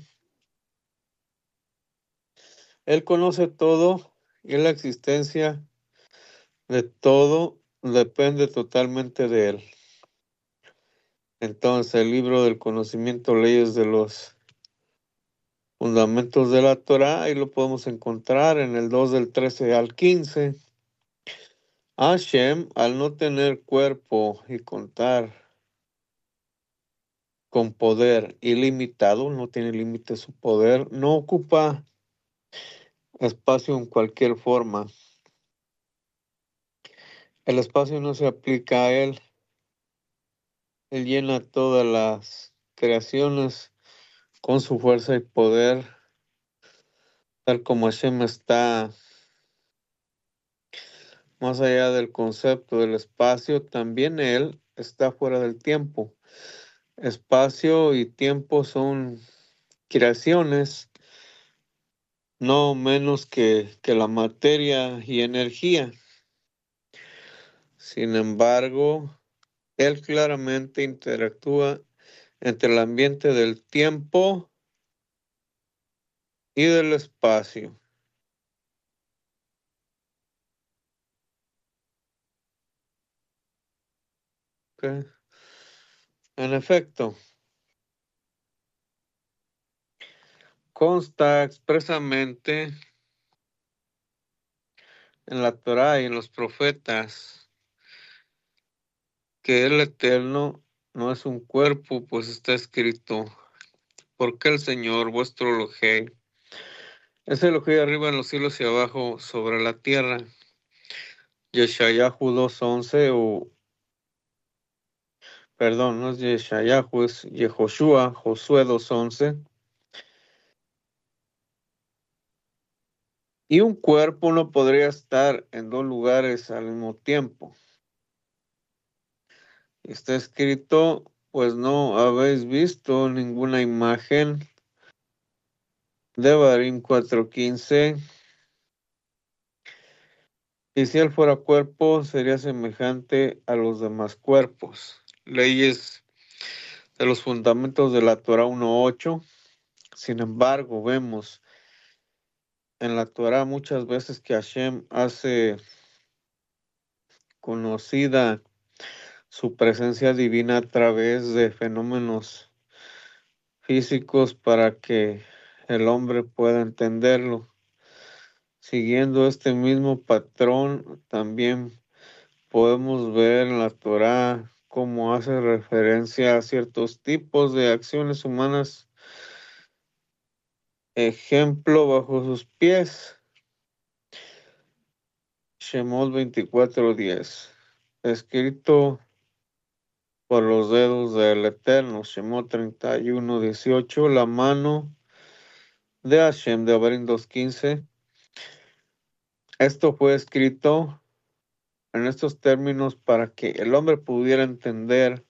S2: Él conoce todo y la existencia de todo depende totalmente de Él. Entonces, el libro del conocimiento, leyes de los fundamentos de la Torah, ahí lo podemos encontrar en el dos del trece al quince. Hashem, al no tener cuerpo y contar con poder ilimitado, no tiene límite su poder, no ocupa espacio en cualquier forma. El espacio no se aplica a Él. Él llena todas las creaciones con su fuerza y poder, tal como Hashem está más allá del concepto del espacio, también Él está fuera del tiempo. Espacio y tiempo son creaciones, no menos que, que la materia y energía. Sin embargo, Él claramente interactúa entre el ambiente del tiempo y del espacio. ¿Ok? En efecto, consta expresamente en la Torá y en los profetas que el Eterno no es un cuerpo, pues está escrito, porque el Señor, vuestro Elohei, es Elohei arriba en los cielos y abajo sobre la tierra. Yeshayahu dos once o, perdón, no es Yeshayahu, es Yehoshua, Josué dos once. Y un cuerpo no podría estar en dos lugares al mismo tiempo. Está escrito, pues no habéis visto ninguna imagen. Devarim cuatro quince. Y si él fuera cuerpo, sería semejante a los demás cuerpos. Leyes de los fundamentos de la Torah uno ocho. Sin embargo, vemos en la Torah muchas veces que Hashem hace conocida su presencia divina a través de fenómenos físicos para que el hombre pueda entenderlo. Siguiendo este mismo patrón, también podemos ver en la Torá cómo hace referencia a ciertos tipos de acciones humanas. Ejemplo, bajo sus pies. Shemot veinticuatro diez. Escrito por los dedos del Eterno. Shemot treinta y uno dieciocho. La mano de Hashem de Abarim dos quince. Esto fue escrito en estos términos para que el hombre pudiera entender.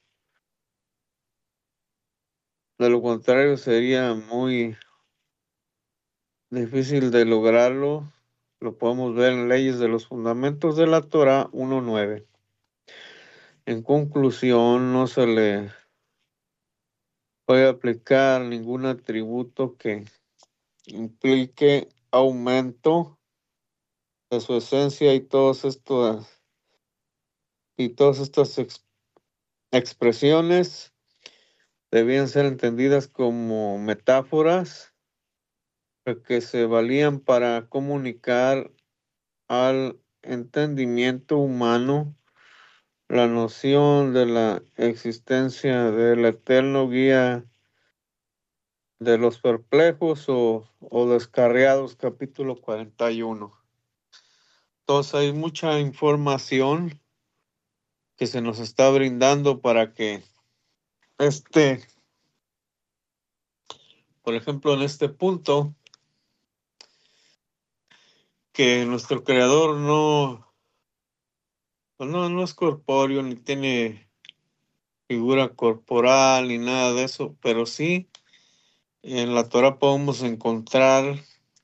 S2: De lo contrario sería muy difícil de lograrlo. Lo podemos ver en Leyes de los Fundamentos de la Torah uno nueve. En conclusión, no se le puede aplicar ningún atributo que implique aumento de su esencia y todas estas y todas estas ex- expresiones debían ser entendidas como metáforas que se valían para comunicar al entendimiento humano la noción de la existencia del eterno guía de los perplejos o, o descarriados, capítulo cuarenta y uno. Entonces hay mucha información que se nos está brindando para que este, por ejemplo, en este punto, que nuestro creador no, no, no es corpóreo, ni tiene figura corporal, ni nada de eso, pero sí en la Torah podemos encontrar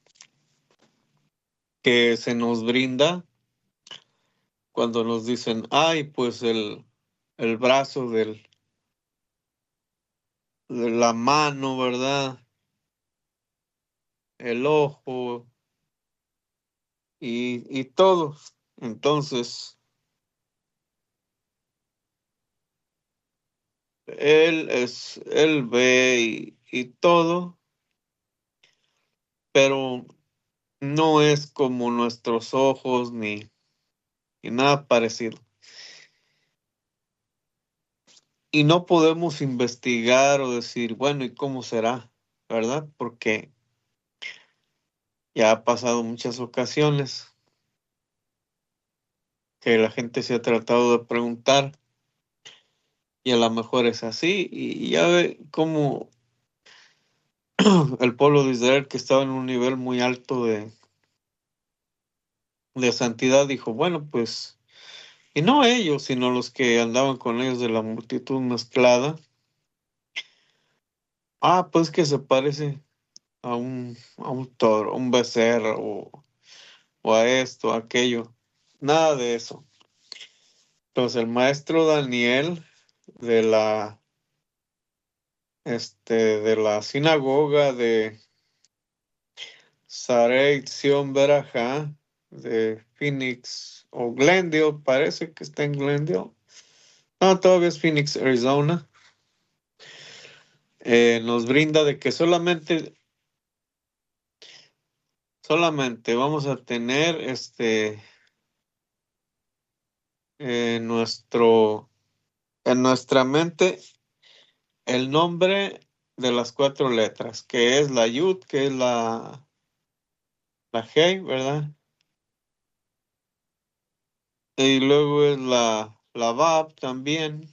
S2: que se nos brinda cuando nos dicen, ay, pues el, el brazo del, la mano, ¿verdad? El ojo y, y todo. Entonces, él es, él ve y, y todo, pero no es como nuestros ojos ni, ni nada parecido. Y no podemos investigar o decir, bueno, ¿y cómo será? ¿Verdad? Porque ya ha pasado muchas ocasiones que la gente se ha tratado de preguntar y a lo mejor es así. Y ya ve cómo el pueblo de Israel, que estaba en un nivel muy alto de, de santidad, dijo, bueno, pues, y no ellos, sino los que andaban con ellos de la multitud mezclada. Ah, pues que se parece a un, a un toro, un becerro, o, o a esto, a aquello. Nada de eso. Entonces el maestro Daniel de la, este, de la sinagoga de Sarei Zion Berajá, de Phoenix o Glendale, parece que está en Glendale. No, todavía es Phoenix, Arizona. Eh, nos brinda de que solamente, solamente vamos a tener este en nuestro, en nuestra mente el nombre de las cuatro letras, que es la Yud, que es la, la Hey, ¿verdad? Y luego es la, la Bab también,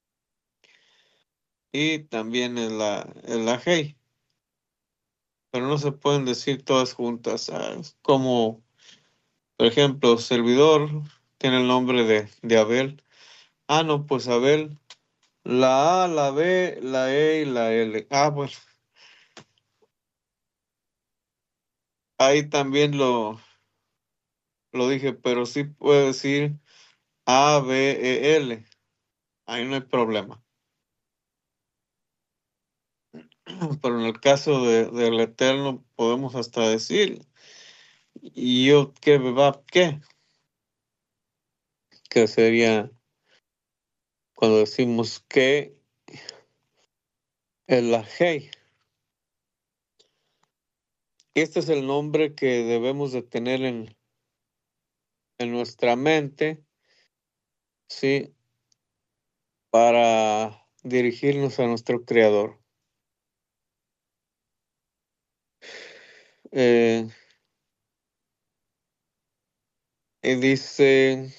S2: y también es la, es la Hey, pero no se pueden decir todas juntas, ¿sabes? Como, por ejemplo, servidor tiene el nombre de, de Abel. Ah, no, pues Abel, la A, la B, la E y la L. Ah, pues ahí también lo, lo dije, pero sí puedo decir A, B, E, L. Ahí no hay problema. Pero en el caso de, del Eterno podemos hasta decir, y yo qué, va, qué, que sería cuando decimos que es la Hey. Este es el nombre que debemos de tener en, en nuestra mente, ¿sí? Para dirigirnos a nuestro Creador. Eh, y dice,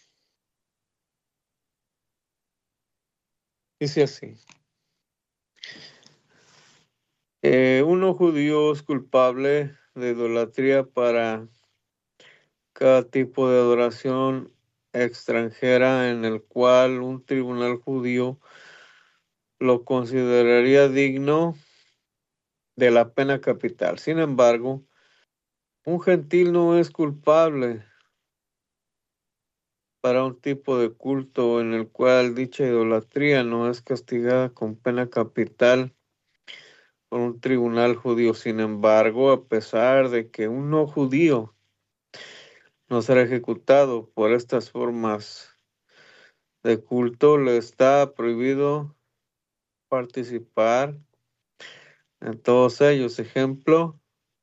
S2: dice así. Eh, uno judío es culpable de idolatría para cada tipo de adoración extranjera en el cual un tribunal judío lo consideraría digno de la pena capital. Sin embargo, un gentil no es culpable para un tipo de culto en el cual dicha idolatría no es castigada con pena capital por un tribunal judío. Sin embargo, a pesar de que un no judío no será ejecutado por estas formas de culto, le está prohibido participar en todos ellos. Ejemplo,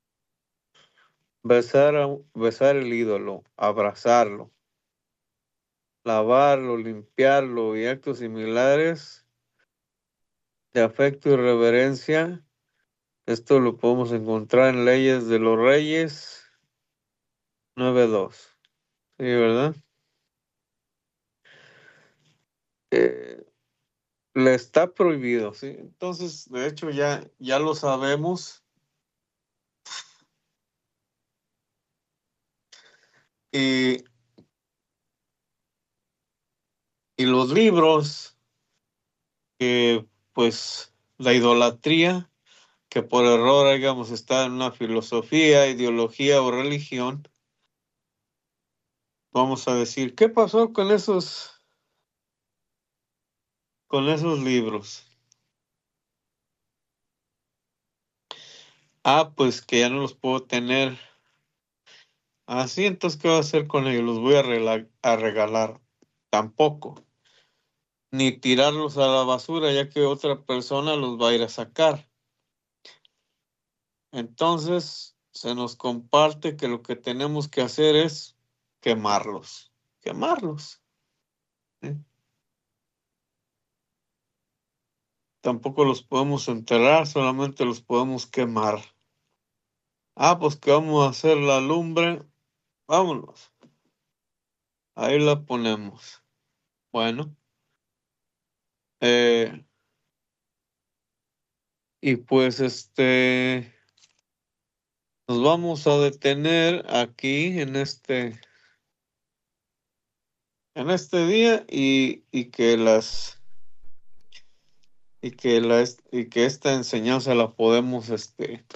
S2: besar, a- besar el ídolo, abrazarlo, lavarlo, limpiarlo y actos similares de afecto y reverencia. Esto lo podemos encontrar en Leyes de los Reyes nueve dos. Sí, ¿verdad? Eh, le está prohibido, ¿sí? Entonces, de hecho, ya, ya lo sabemos. Y, y los libros, que pues la idolatría, que por error, digamos, está en una filosofía, ideología o religión, vamos a decir, ¿qué pasó con esos, con esos libros? Ah, pues que ya no los puedo tener. Así, entonces, ¿qué voy a hacer con ellos? Los voy a, rela- a regalar. Tampoco. Ni tirarlos a la basura, ya que otra persona los va a ir a sacar. Entonces, se nos comparte que lo que tenemos que hacer es quemarlos. Quemarlos. ¿eh? Tampoco los podemos enterrar, solamente los podemos quemar. Ah, pues que vamos a hacer la lumbre. Vámonos. Ahí la ponemos. Bueno. Eh, y pues este, nos vamos a detener aquí en este, en este día y, y que las, y que la, es- y que esta enseñanza la podemos este,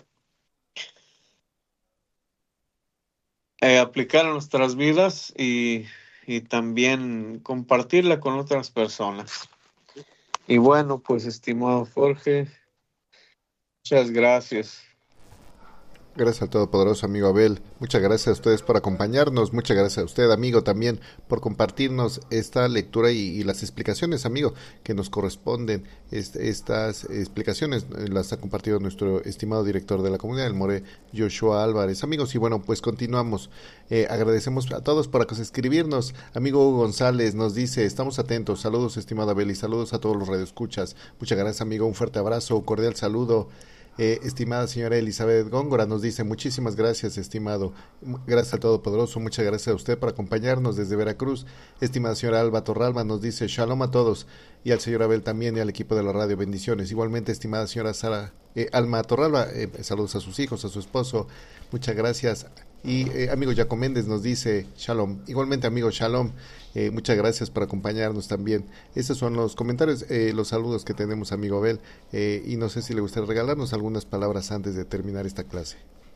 S2: eh, aplicar a nuestras vidas y, y también compartirla con otras personas. Y bueno, pues estimado Jorge, muchas gracias.
S1: Gracias al Todopoderoso amigo Abel. Muchas gracias a ustedes por acompañarnos. Muchas gracias a usted, amigo, también por compartirnos esta lectura y, y las explicaciones, amigo, que nos corresponden. Este, estas explicaciones eh, las ha compartido nuestro estimado director de la comunidad, el More Joshua Álvarez. Amigos, y bueno, pues continuamos. Eh, agradecemos a todos por escribirnos. Amigo Hugo González nos dice, estamos atentos. Saludos, estimado Abel, y saludos a todos los radioescuchas. Muchas gracias, amigo. Un fuerte abrazo, un cordial saludo. Eh, estimada señora Elizabeth Góngora nos dice muchísimas gracias, estimado. Gracias al Todopoderoso, muchas gracias a usted por acompañarnos desde Veracruz. Estimada señora Alba Torralba nos dice shalom a todos y al señor Abel también y al equipo de la radio, bendiciones. Igualmente, estimada señora Sara eh, Alma Torralba, eh, saludos a sus hijos, a su esposo, muchas gracias. Y eh, amigo Jaco Méndez nos dice shalom. Igualmente, amigo shalom, eh, muchas gracias por acompañarnos también. Estos son los comentarios, eh, los saludos que tenemos, amigo Abel. Eh, y no sé si le gustaría regalarnos algunas palabras antes de terminar esta clase.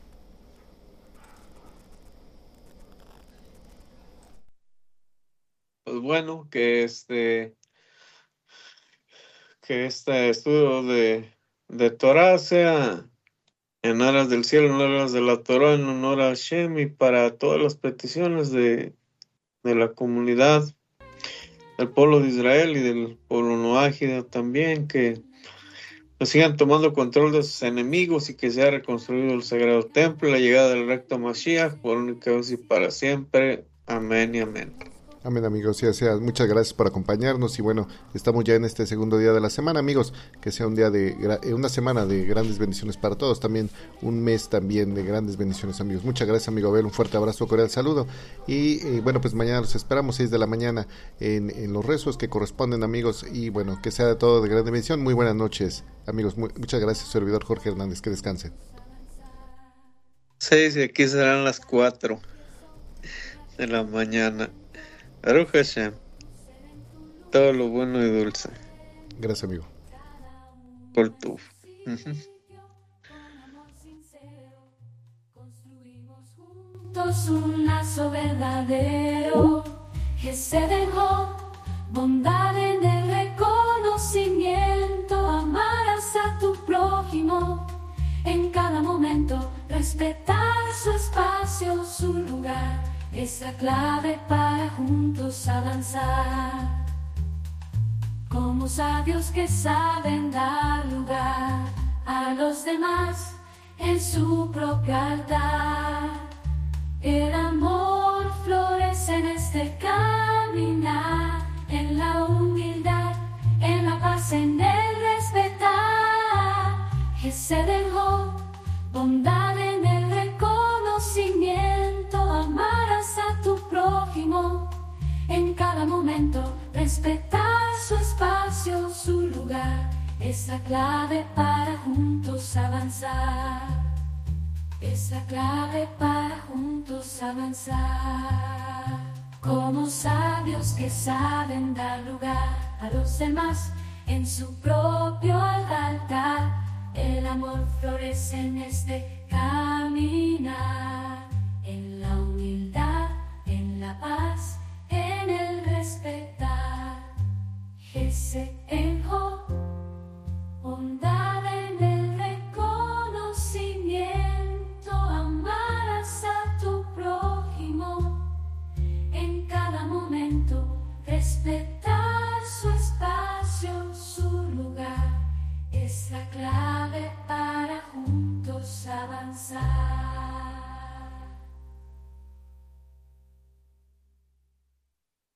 S2: Pues bueno, que este, que este estudio de, de Torah sea en aras del cielo, en aras de la Torah, en honor a Hashem y para todas las peticiones de, de la comunidad, del pueblo de Israel y del pueblo noágida también, que pues, sigan tomando control de sus enemigos y que sea reconstruido el sagrado templo, la llegada del recto Mashiach, por única vez y para siempre. Amén y amén.
S1: Amén, amigos, ya sea, muchas gracias por acompañarnos y bueno, estamos ya en este segundo día de la semana, amigos, que sea un día de, una semana de grandes bendiciones para todos, también un mes también de grandes bendiciones, amigos. Muchas gracias, amigo Abel, un fuerte abrazo, cordial saludo y eh, bueno, pues mañana los esperamos, seis de la mañana en, en los rezos que corresponden, amigos, y bueno, que sea de todo de gran bendición. Muy buenas noches, amigos, muy, muchas gracias, servidor Jorge Hernández, que descansen.
S2: Seis y aquí serán las cuatro de la mañana. Baruch Hashem, todo lo bueno y dulce.
S1: Gracias, amigo.
S2: Por tu.
S3: Juntos un lazo verdadero que se dejó, bondad en el reconocimiento, amarás a tu prójimo en cada momento, respetar su espacio, su lugar. Es la clave para juntos avanzar, como sabios que saben dar lugar a los demás en su propio altar. El amor florece en este caminar, en la humildad, en la paz, en el respetar. Que se dejó bondad en el reconocimiento, amarás a tu prójimo en cada momento, respetar su espacio, su lugar, es la clave para juntos avanzar, es la clave para juntos avanzar, como sabios que saben dar lugar a los demás en su propio altar. El amor florece en este caminar, en la humildad, en la paz, en el respetar. Ese enjo, bondad en el reconocimiento. avanzar.